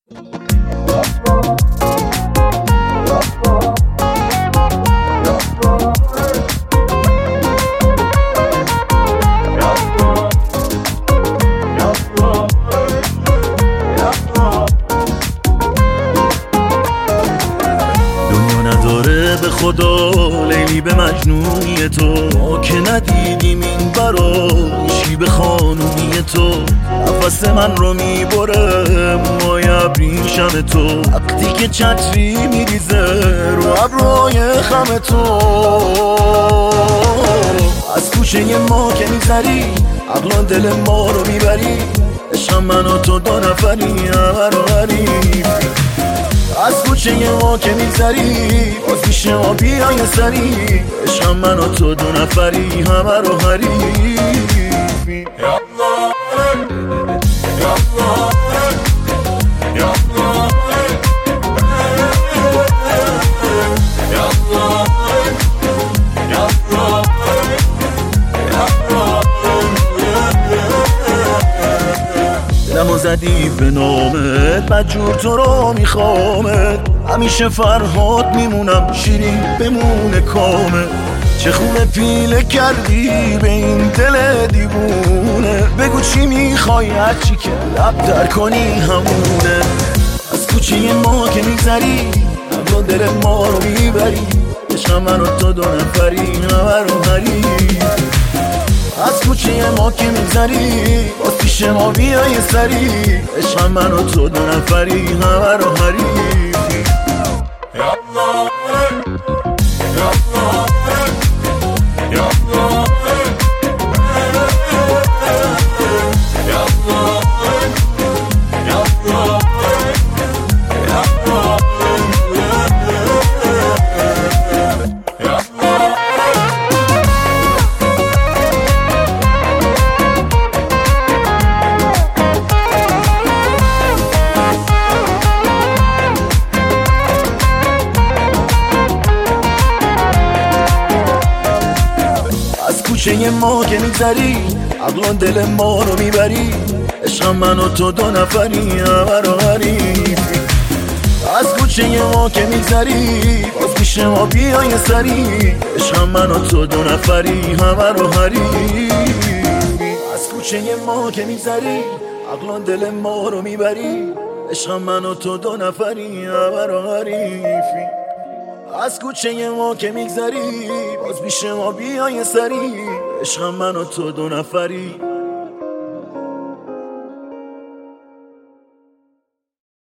به خدا لیلی به مجنونی تو، ما که ندیدیم این برایشی به خانونی تو. نفس من رو میبره موهای ابریشم تو، وقتی که چتری میریزه رو ابروهای خم تو. از کوچه ما که میگذری عقل دل ما رو میبری، عشق من و تو دو نفری همه رو حریفی. از کوچه ما که میگذری باز پیش ما بیای سری، عشق من و تو دو نفری همه رو حریفی. دلمو زدی به نامت مجبور تو رو میخوامت، همیشه فرهاد میمونم شیرین بمونه کامت. چه خوبه پیله کردی به این دل دیوونه، بگو چی میخوای هرچی که لب در کنی همونه. از کوچه ما که میگذری عقل دل ما رو میبری، عشق من و تو دو نفری همه رو حریفی. از کوچه ما که میگذری باز پیش ما بیای سری، عشق من و تو دو نفری همه رو حریفی. کوچه ما که میگذری عقل دل ما رو میبری، عشق من و تو دو نفری همه رو حریفی. از کوچه ما که میگذری باز پیش ما بیای سری، عشق من و تو دو نفری همه رو حریفی. از کوچه ما که میگذری عقل دل ما رو میبری، عشق من و تو دو نفری همه رو حریفی. از کوچه ما که میگذری باز پیش ما بیای سری، عشق من و تو دو نفری